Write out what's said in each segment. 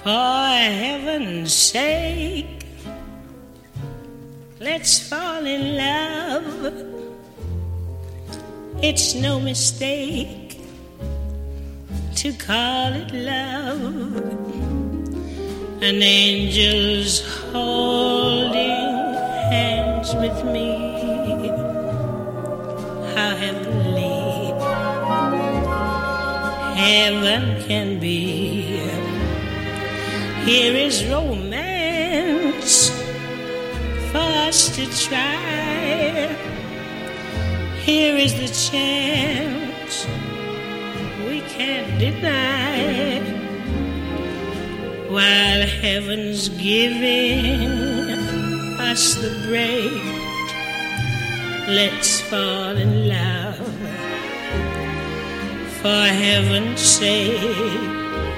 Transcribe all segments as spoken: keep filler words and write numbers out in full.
For heaven's sake, let's fall in love. It's no mistake to call it love. An angel's holding hands with me. How heavenly heaven can be. Here is romance for us to try. Here is the chance we can't deny. While heaven's giving us the break, let's fall in love. For heaven's sake,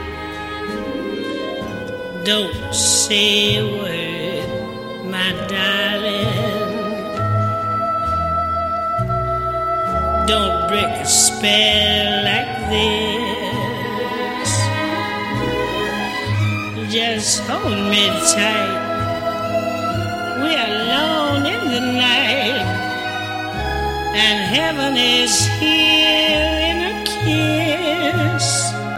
don't say a word, my darling. Don't break a spell like this. Just hold me tight. We're alone in the night, and heaven is here.